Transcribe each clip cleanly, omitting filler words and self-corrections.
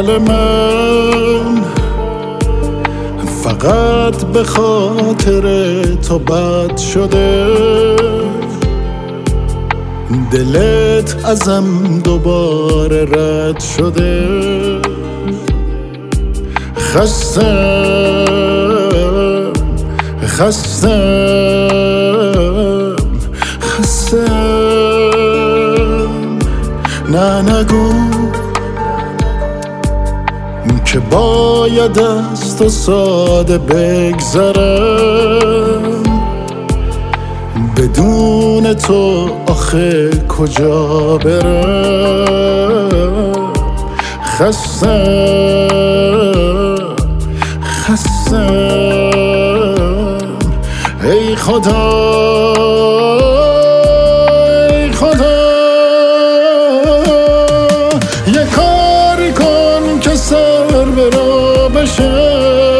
حال من فقط به خاطر تو بد شده، دلت ازم دوباره رد شده. خستم خستم خستم، نه نگو که باید از تو ساده بگذرم، بدون تو آخه کجا برم. خستم خستم، ای خدا ای خدا، یه کاری کن که سر به راه بشه،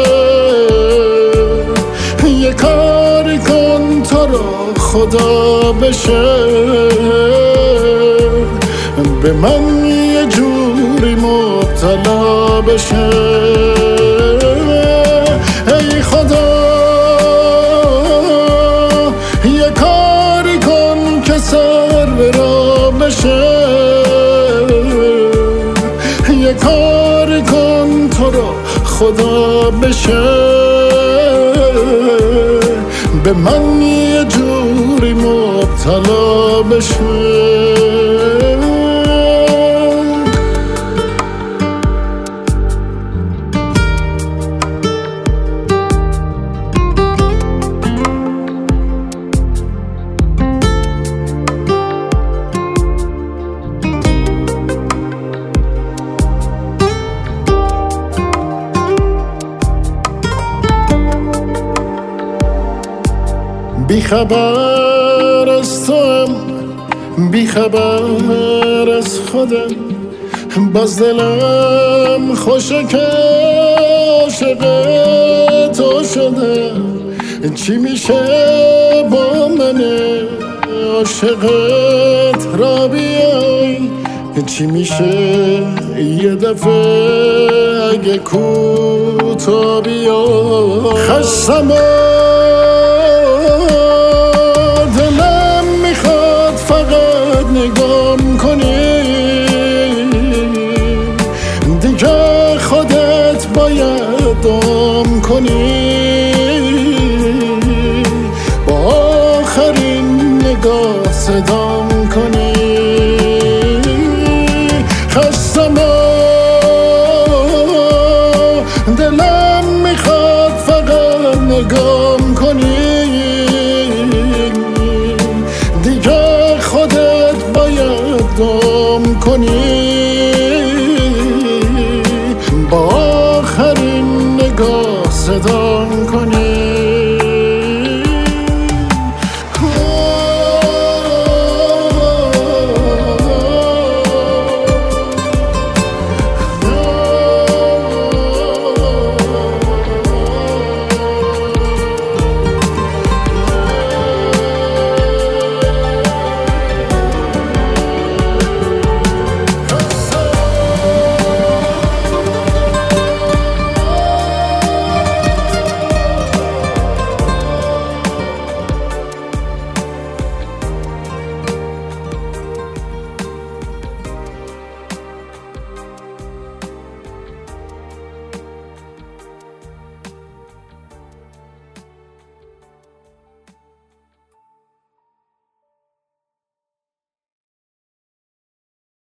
یه کاری کن تو رو خدا بشه، به من یه جوری مبتلا بشه. ای خدا یه کاری کن که سر به راه بشه، یه کاری کن تو رو خدا بشه، به من یه جوری مبتلا بشه. بی خبر از توام، بی خبر از خودم، باز دلم خوشه که عاشق تو شدم. چی میشه با من عاشقت را بیای، چی میشه یه دفعه اگه کوتا بیای. خستم نگام کنی، دیگه خودت باید